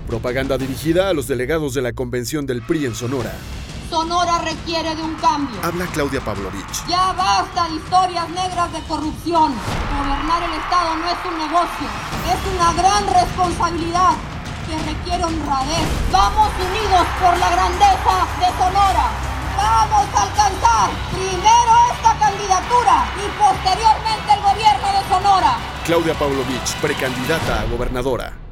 Propaganda dirigida a los delegados de la convención del PRI en Sonora. Sonora requiere de un cambio. Habla Claudia Pavlovich. Ya basta de historias negras de corrupción. Gobernar el Estado no es un negocio, es una gran responsabilidad que requiere honradez. Vamos unidos por la grandeza de Sonora. Vamos a alcanzar primero esta candidatura y posteriormente el gobierno de Sonora. Claudia Pavlovich, precandidata a gobernadora.